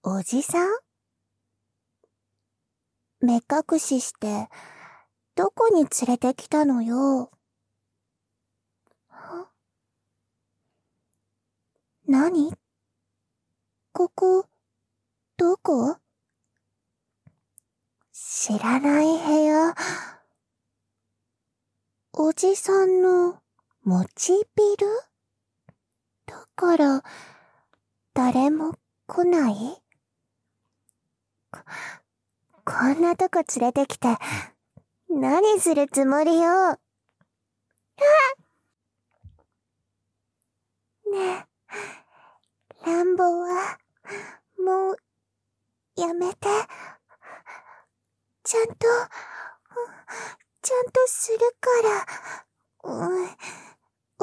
おじさん？目隠しして、どこに連れてきたのよ。何？ここ、どこ？知らない部屋。おじさんの持ちビル？だから、誰も来ない？こんなとこ連れてきて、何するつもりよ。ねえ、乱暴は、もう、やめて。ちゃんとするから、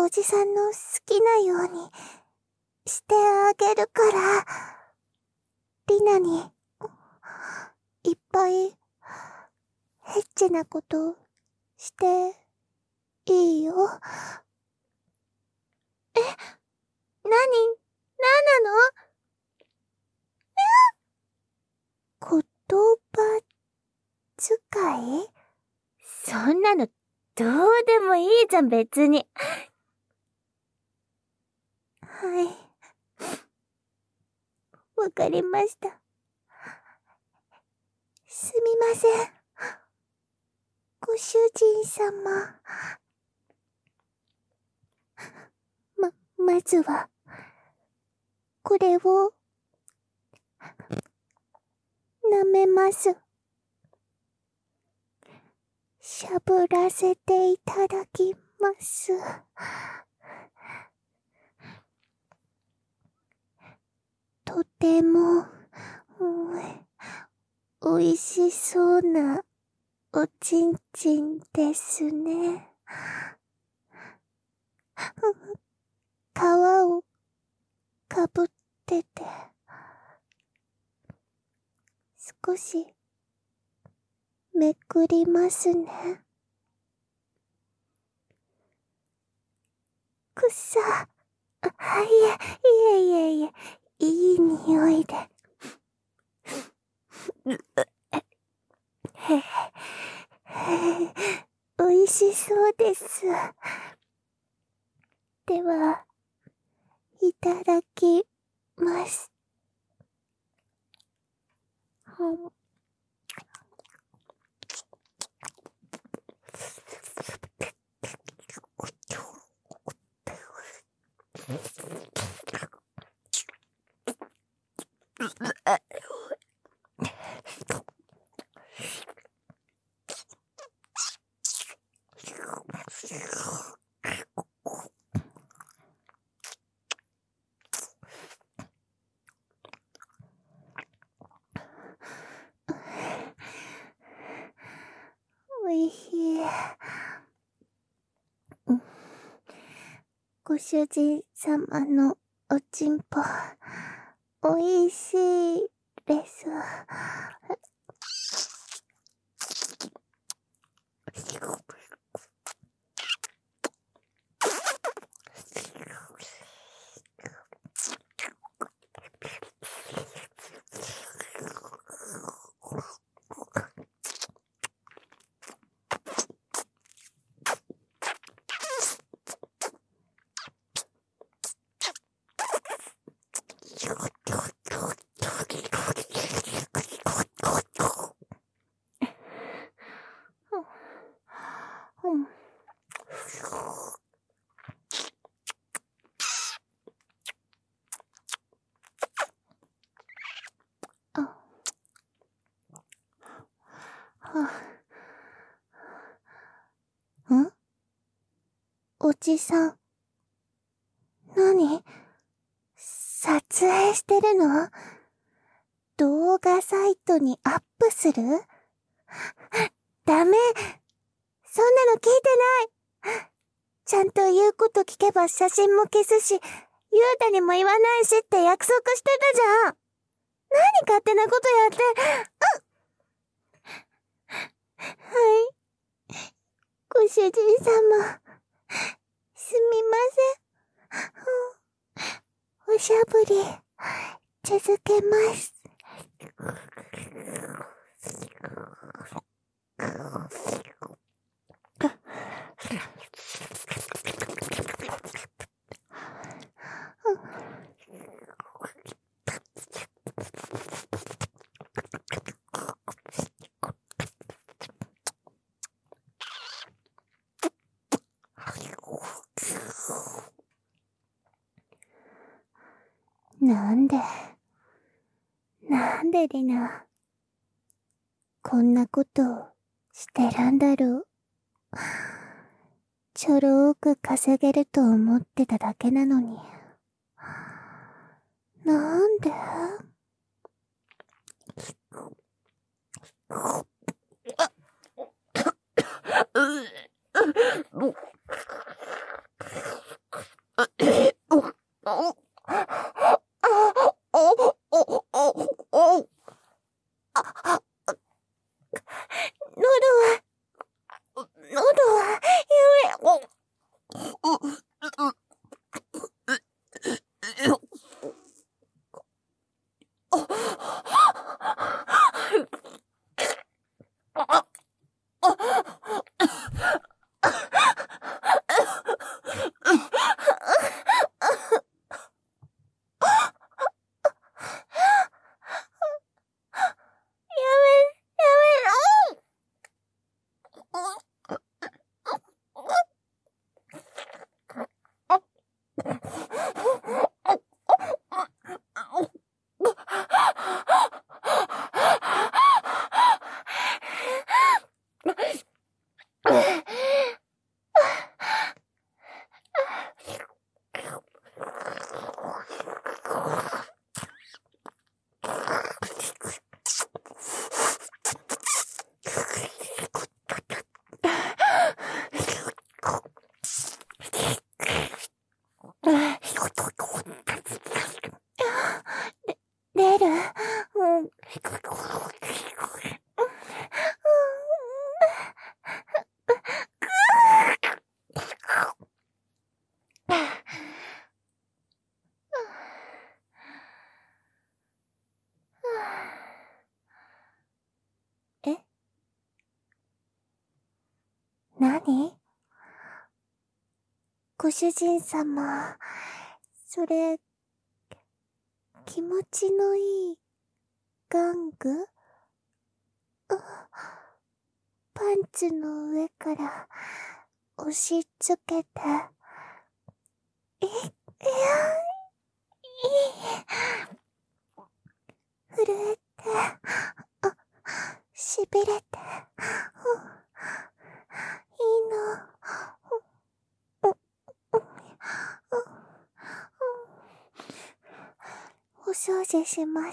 おじさんの好きなように、してあげるから。リナに、いっぱい、エッチなことして、いいよ。なんなの？言葉遣い？ そんなの、どうでもいいじゃん、別に。 はい。わかりました。すみません。ご主人様。まずは、これを、舐めます。しゃぶらせていただきます。とても、おいしそうなおちんちんですね。皮をかぶってて、少しめくりますね。くさ。いえ、いい匂いで。おいしそうです。では、いただきます。おいしい。ご主人様のおちんぽ、おいしいです。おじさん。何？撮影してるの？動画サイトにアップする？ダメ。そんなの聞いてない。ちゃんと言うこと聞けば写真も消すし、ゆうたにも言わないしって約束してたじゃん。何勝手なことやって。はい。ご主人様。すみません。おしゃぶり、続けます。 なんでリナ、こんなことをしてるんだろう。ちょろーく稼げると思ってただけなのに。なんで？喉は、レル、え？何？ご主人様、それ、気持ちのいい玩具？パンツの上から押し付けて、いや、震えて、しびれて、いいの。お掃除します。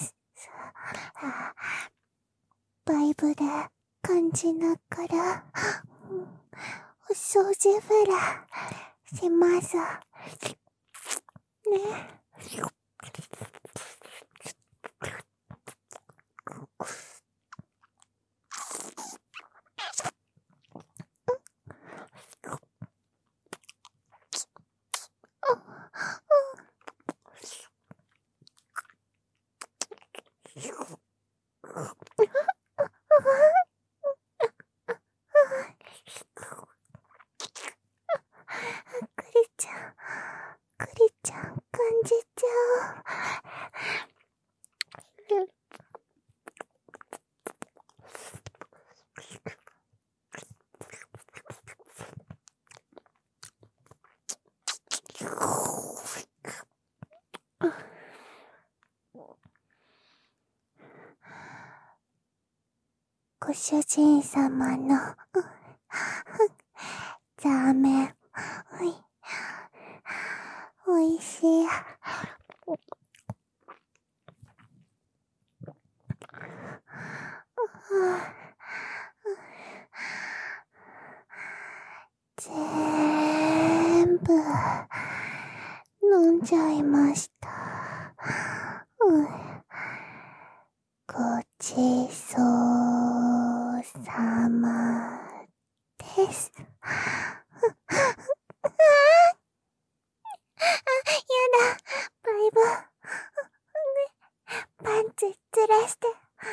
バイブで感じながら、お掃除フラします。ね。クリちゃん感じちゃう。ご主人様のザーメン、おいしい。全部飲んじゃいました。ごちそうさまです。やだ、バイブ。パンツずらして、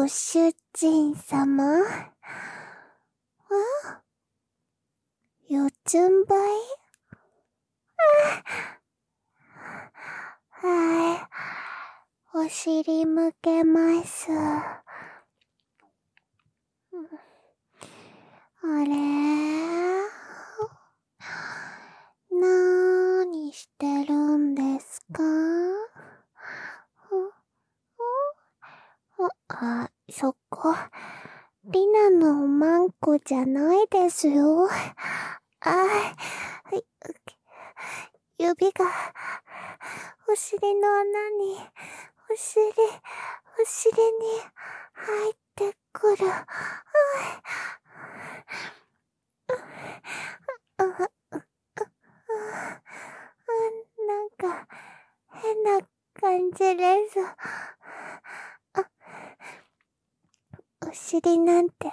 ご主人様。四つん這い？はい。お尻向けます。あれ？なーにしてるんですか？そこ、リナのおまんこじゃないですよ。指が、お尻の穴に、お尻に入ってくる。なんか、変な感じです。お尻なんて、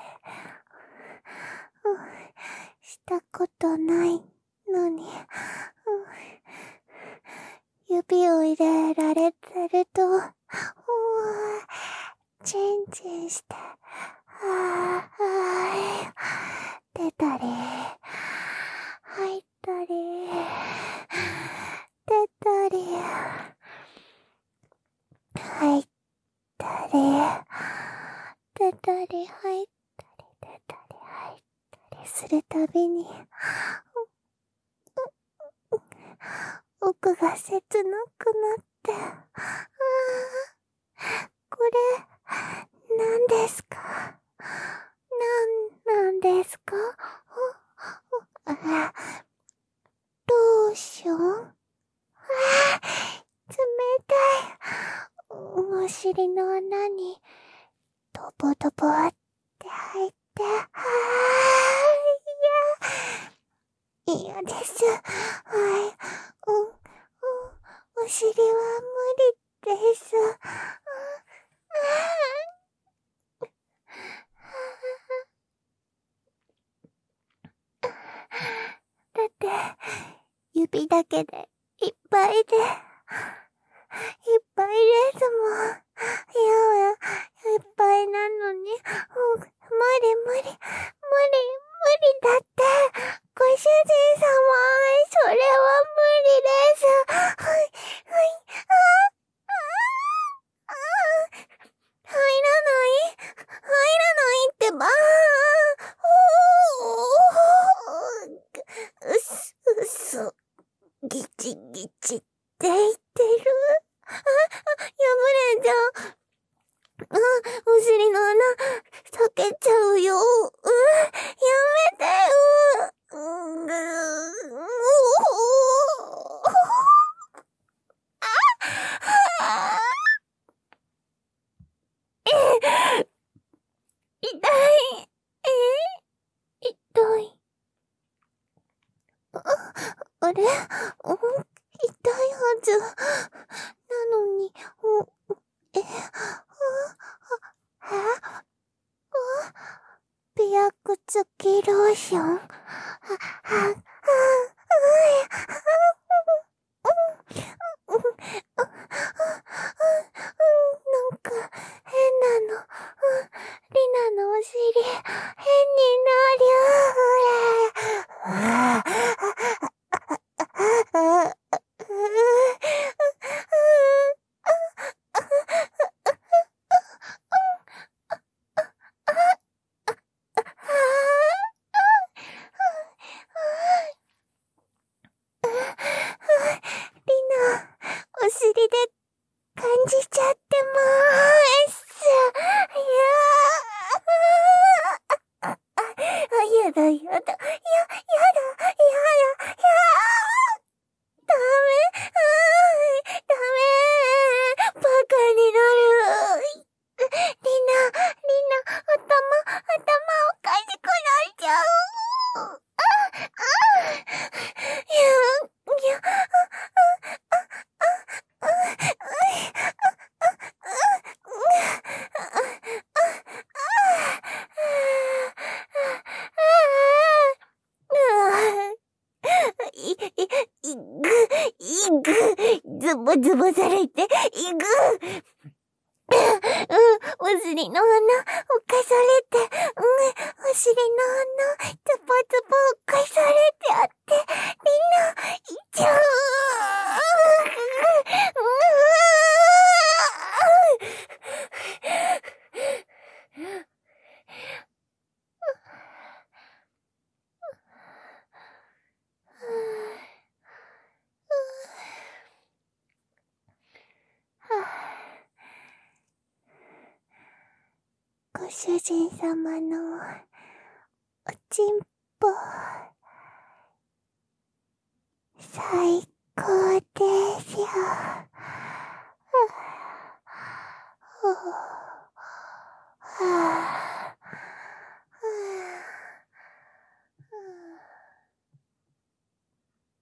したことないのに、指を入れられてると、チンチンして、出たり、入ったり、出たり、入ったり、出たり、入ったり、出たり、入ったりするたびに、奥が切なくなって、これ、何ですか？なんですか？ローション？冷たい。お尻の穴に、ドボドボって入って、嫌です。はい。お尻は無理です。だって、指だけでいっぱいですもん。いっぱいなのに、無理だって。ご主人様、それは無理です。入らないってば。嘘、ギチギチって言ってる。破れちゃう。お尻の穴、裂けちゃうよ。やめてよ。痛い。あれ？痛いはず。なのに、美白付きローション。なんか、変なの。リナのお尻、変になる。お尻で感じちゃってまーす。やだ。ダメ。ダメ。バカになる。リナ、頭おかしくなっちゃう。ズボズボされて、お尻尻の穴、侵されて、お尻の穴、ズボズボ侵されてあって、みんな、痛うご主人様のおちんぽ最高ですよ。はぁ